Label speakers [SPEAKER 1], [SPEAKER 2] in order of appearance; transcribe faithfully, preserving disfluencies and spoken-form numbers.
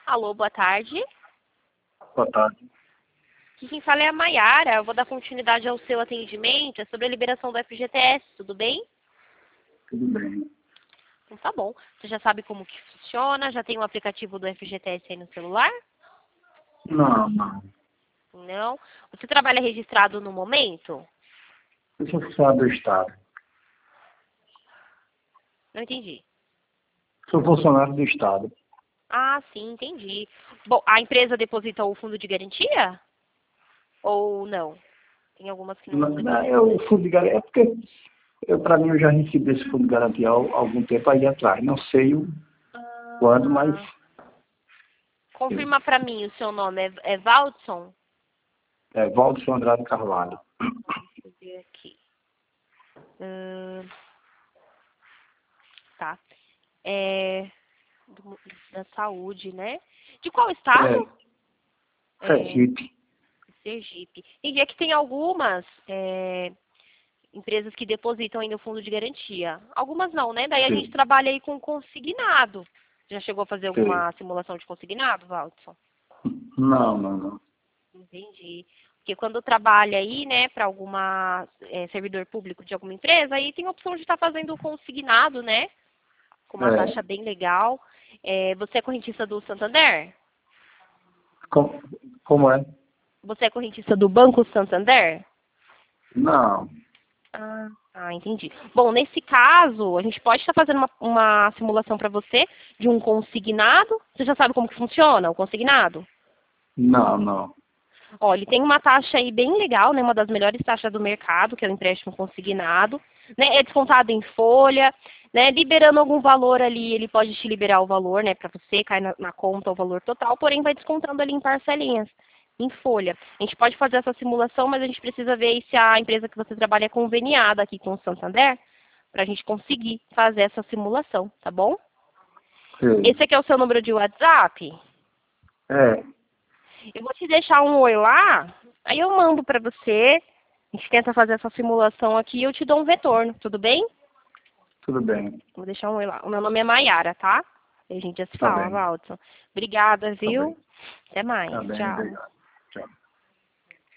[SPEAKER 1] Alô, boa tarde.
[SPEAKER 2] Boa tarde.
[SPEAKER 1] Aqui quem fala é a Maiara. Eu vou dar continuidade ao seu atendimento. É sobre a liberação do F G T S, tudo bem?
[SPEAKER 2] Tudo bem.
[SPEAKER 1] Então tá bom. Você já sabe como que funciona? Já tem o aplicativo do F G T S aí no celular?
[SPEAKER 2] Não, não.
[SPEAKER 1] Não. Você trabalha registrado no momento?
[SPEAKER 2] Eu sou funcionário do Estado.
[SPEAKER 1] Não entendi.
[SPEAKER 2] Sou funcionário do Estado.
[SPEAKER 1] Ah, sim, entendi. Bom, a empresa deposita o fundo de garantia? Ou não? Tem algumas que não
[SPEAKER 2] Não, não,
[SPEAKER 1] depositam.
[SPEAKER 2] eu, o fundo de garantia, é porque, eu, para mim, eu já recebi esse fundo de garantia há algum tempo aí atrás. Não sei o, quando, mas...
[SPEAKER 1] Ah, confirma pra mim o seu nome. É, é Valdson?
[SPEAKER 2] É, Valdson Andrade Carvalho.
[SPEAKER 1] Deixa eu ver aqui. Hum, tá. É, do- da saúde, né? De qual
[SPEAKER 2] É,
[SPEAKER 1] estado? É,
[SPEAKER 2] Sergipe.
[SPEAKER 1] Sergipe. Entendi. É que tem algumas é, empresas que depositam ainda o fundo de garantia. Algumas não, né? Daí a gente
[SPEAKER 2] Sei,
[SPEAKER 1] trabalha aí com consignado. Já chegou a fazer
[SPEAKER 2] sei.
[SPEAKER 1] alguma simulação de consignado, Valdson?
[SPEAKER 2] Não, não, não.
[SPEAKER 1] Entendi. Porque quando trabalha aí, né, para alguma é, servidor público de alguma empresa, aí tem a opção de estar fazendo o consignado, né? Com uma
[SPEAKER 2] É,
[SPEAKER 1] taxa bem legal. É, você é correntista do Santander?
[SPEAKER 2] como, como é?
[SPEAKER 1] Você é correntista do Banco Santander?
[SPEAKER 2] Não.
[SPEAKER 1] Ah, ah, entendi. Bom, nesse caso, a gente pode estar fazendo uma, uma simulação para você de um consignado. Você já sabe como que funciona o consignado?
[SPEAKER 2] Não, não.
[SPEAKER 1] Ó, ele tem uma taxa aí bem legal, né? Uma das melhores taxas do mercado, que é o empréstimo consignado. Né? É descontado em folha, né? Liberando algum valor ali, ele pode te liberar o valor, né? Para você, cai na, na conta o valor total, porém vai descontando ali em parcelinhas, em folha. A gente pode fazer essa simulação, mas a gente precisa ver aí se a empresa que você trabalha é conveniada aqui com o Santander, para a gente conseguir fazer essa simulação, tá bom?
[SPEAKER 2] Sei.
[SPEAKER 1] Esse aqui é o seu número de WhatsApp?
[SPEAKER 2] É,
[SPEAKER 1] Eu vou te deixar um oi lá, aí eu mando pra você. A gente tenta fazer essa simulação aqui e eu te dou um retorno, tudo bem?
[SPEAKER 2] tudo bem.
[SPEAKER 1] Vou deixar um oi lá. O meu nome é Maiara, tá? E a gente já se
[SPEAKER 2] Tá
[SPEAKER 1] fala,
[SPEAKER 2] bem.
[SPEAKER 1] Valdson. Obrigada,
[SPEAKER 2] Tá
[SPEAKER 1] viu?
[SPEAKER 2] bem.
[SPEAKER 1] Até mais.
[SPEAKER 2] Tá bem,
[SPEAKER 1] Tchau.
[SPEAKER 2] obrigado.